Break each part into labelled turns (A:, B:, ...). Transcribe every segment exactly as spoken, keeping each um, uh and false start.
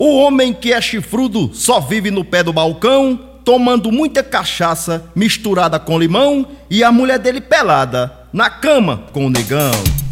A: O homem que é chifrudo só vive no pé do balcão, tomando muita cachaça misturada com limão, e a mulher dele pelada na cama com o negão.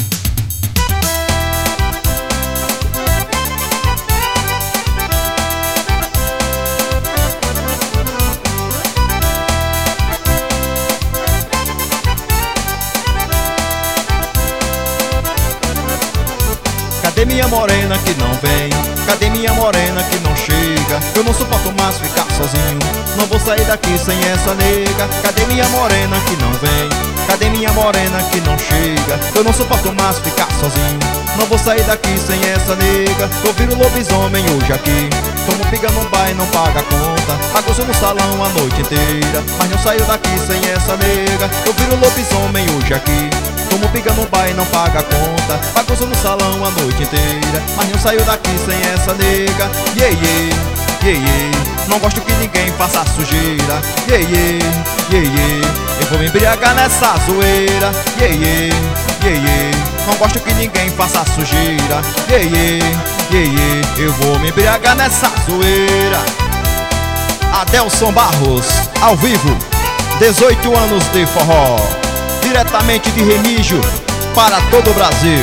A: Cadê minha morena que não vem? Cadê minha morena que não chega? Eu não suporto mais ficar sozinho, não vou sair daqui sem essa nega. Cadê minha morena que não vem? Cadê minha morena que não chega? Eu não suporto mais ficar sozinho, não vou sair daqui sem essa nega. Eu viro lobisomem hoje aqui, tomo piga no bar e não paga a conta, bagunço no salão a noite inteira, mas não saio daqui sem essa nega. Eu viro lobisomem hoje aqui, tomo piga no bar e não paga a conta, bagunço no salão a noite inteira, mas não saio daqui sem essa nega. Yeah, yeah, yeah, yeah. Não gosto que ninguém faça sujeira. Yeah, yeah, yeah, yeah. Eu vou me embriagar nessa zoeira. Yeah, yeah, yeah, yeah. Não gosto que ninguém faça sujeira. Yeah, yeah, yeah, yeah. Eu vou me embriagar nessa zoeira. Adelson Barros, ao vivo, dezoito anos de forró, diretamente de Remígio para todo o Brasil.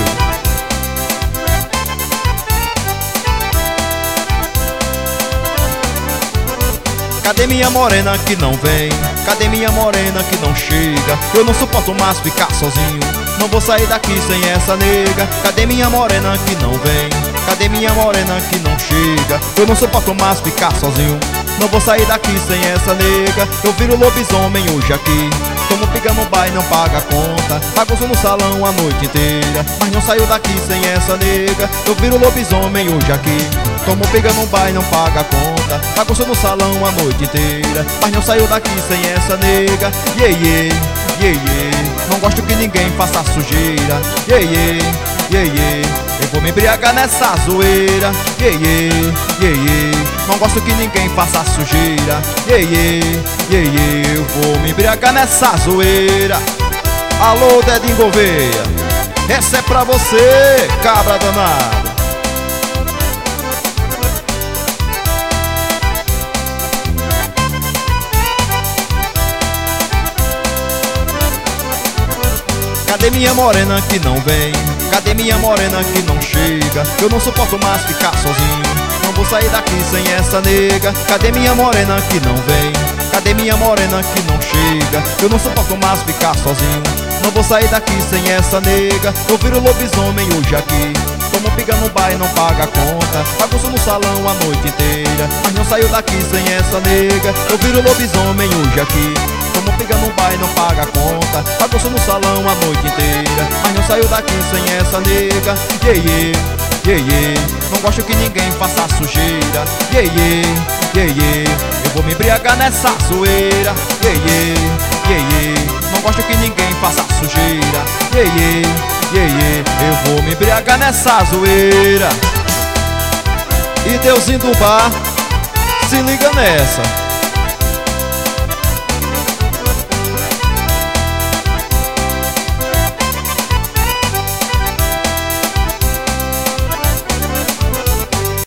A: Cadê minha morena que não vem? Cadê minha morena que não chega? Eu não suporto mais ficar sozinho, não vou sair daqui sem essa nega. Cadê minha morena que não vem? Cadê minha morena que não chega? Eu não suporto mais ficar sozinho, não vou sair daqui sem essa nega. Eu viro lobisomem hoje aqui, tomo piga no bar e não paga a conta, bagunço no salão a noite inteira, mas não saio daqui sem essa nega. Eu viro lobisomem hoje aqui, tomo piga no bar e não paga a conta, bagunço no salão a noite inteira, mas não saio daqui sem essa nega. Yeah, yeah, yeah, yeah. Não gosto que ninguém faça sujeira. Yeah, yeah, yeah, yeah. Eu vou me embriagar nessa zoeira. Yeah, yeah, yeah, yeah. Não gosto que ninguém faça sujeira. Yeah, yeah, yeah, yeah. Eu vou me embriagar nessa zoeira. Alô, Dedinho Gouveia, essa é pra você, cabra danada. Cadê minha morena que não vem? Cadê minha morena que não chega? Eu não suporto mais ficar sozinho, não vou sair daqui sem essa nega. Cadê minha morena que não vem? Cadê minha morena que não chega? Eu não suporto mais ficar sozinho, não vou sair daqui sem essa nega. Eu viro lobisomem hoje aqui, tomo piga no bar e não paga a conta, bagunço no salão a noite inteira, mas não saio daqui sem essa nega. Eu viro lobisomem hoje aqui, tomo piga no bar e não paga a conta, bagunço no salão a noite inteira, mas não saio daqui sem essa nega. Yeah, yeah, yeah, yeah. Não gosto que ninguém faça sujeira. Yeah, yeah, yeah, yeah. Eu vou me embriagar nessa zoeira. Yeah, yeah, yeah, yeah. Não gosto que ninguém faça sujeira. Yeah, yeah, yeah, yeah. Eu vou me embriagar nessa zoeira. E Deusinho do bar, se liga nessa.